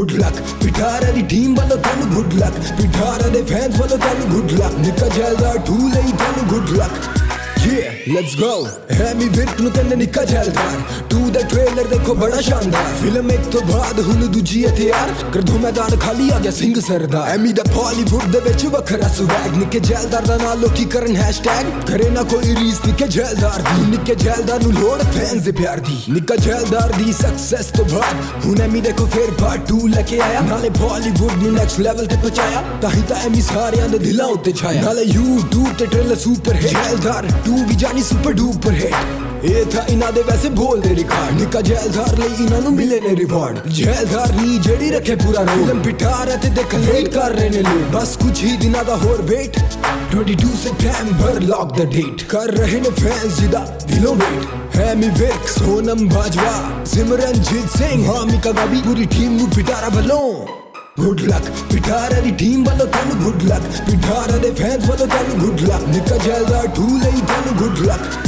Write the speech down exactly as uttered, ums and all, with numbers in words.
good luck Pithara ਦੀ team ਵੱਲੋਂ ਤੈਨੂੰ good luck ਪਿਠਾਰਾ ਦੇ ਫੈਨਸ ਵੱਲੋਂ ਤੈਨੂੰ good luck ਨਿੱਕਾ ਜੈਲਦਾਰ ਟੂ ਲਈ ਤੈਨੂੰ good luck Yeah, let's go Ammy Virk ਨੂੰ ਕਹਿੰਦੇ ਨਿੱਕਾ ਜੈਲਦਾਰ ਟੂ ਦਾ ਟ੍ਰੇਲਰ ਦੇਖੋ ਬੜਾ ਸ਼ਾਨਦਾਰ ਫਿਲਮ ਇੱਕ ਤੋਂ ਬਾਅਦ ਹੁਣ ਦੂਜੀ ਹਥਿਆਰ ਕਰ ਦੋ ਮੈਦਾਨ ਖਾਲੀ ਆ ਗਿਆ ਸਿੰਘ ਸਰਦਾਰ ਐਮੀ ਦਾ ਬਾਲੀਵੁੱਡ ਦੇ ਵਿੱਚ ਵੱਖਰਾ ਸਵੈਗ ਨਿੱਕੇ ਜੈਲਦਾਰ ਦਾ ਨਾਲ ਲੋਕੀ ਕਰਨ ਹੈਸ਼ਟੈਗ ਕਰੇ ਨਾ ਕੋਈ ਰੀਸ ਨਿੱਕੇ ਜੈਲਦਾਰ ਦੀ ਨਿੱਕੇ ਜੈਲਦਾਰ ਨੂੰ ਲੋੜ ਫੈਨਸ ਦੇ ਪਿਆਰ ਦੀ ਨਿੱਕਾ ਜੈਲਦਾਰ ਦੀ ਸਕਸੈਸ ਤੋਂ ਬਾਅਦ ਹੁਣ ਐਮੀ ਦੇਖੋ ਫੇਰ ਪਾਰਟ ਟੂ ਲੈ ਕੇ ਆਇਆ ਨਾਲੇ ਬਾਲੀਵੁੱਡ ਨੂੰ ਨੈਕਸਟ ਲੈਵਲ ਤੇ ਪਹੁੰਚਾਇਆ ਤਾਂ ਹੀ ਤਾਂ ਐਮੀ ਸਾਰਿਆਂ ਦੇ ਦਿਲਾਂ ਉੱਤੇ ਛਾਇਆ ਨਾਲੇ ਯੂਟਿਊਬ ਤੇ trailer super hit Zaildar two ਵੀ ਜਾਨੀ ਸੁਪਰ ਡੂਪਰ ਹਿੱਟ ਇਹ ਤਾਂ ਇਹਨਾਂ ਦੇ ਵੈਸੇ ਬੋਲਦੇ ਰਿਕਾਰਡ ਨਿੱਕਾ ਜੈਲਦਾਰ ਲਈ ਇਹਨਾਂ ਨੂੰ ਮਿਲੇ ਨੇ ਰਿਵਾਰਡ ਜੈਲਦਾਰ ਨੀ ਜਿਹੜੀ ਰੱਖੇ ਪੂਰਾ ਰੋਲ ਫਿਲਮ ਪਿਠਾਰਾ ਤੇ ਦੇਖ ਲੇਟ ਕਰ ਰਹੇ ਨੇ ਲੋਕ ਬਸ ਕੁਝ ਹੀ ਦਿਨਾਂ ਦਾ ਹੋਰ wait twenty-two September lock the date ਕਰ ਰਹੇ ਨੇ ਫੈਨਸ ਜਿਹਦਾ ਦਿਲੋਂ ਵੇਟ ਐਮੀ ਵਿਰਕ ਸੋਨਮ ਬਾਜਵਾ ਸਿਮਰਨਜੀਤ ਸਿੰਘ ਹਾਮਿਕਾ ਗਾਬੀ ਪੂਰੀ ਟੀਮ ਨੂੰ ਪਿਠਾਰਾ ਵੱਲੋਂ good luck ਪਿਠਾਰਾ ਦੀ ਟੀਮ ਵੱਲੋਂ ਤੈਨੂੰ good luck ਪਿਠਾਰਾ ਦੇ ਫੈਨਸ ਵੱਲੋਂ ਤੈਨੂੰ good luck ਨਿੱਕਾ ਜੈਲਦਾਰ ਟੂ ਲਈ ਤੈਨੂੰ good luck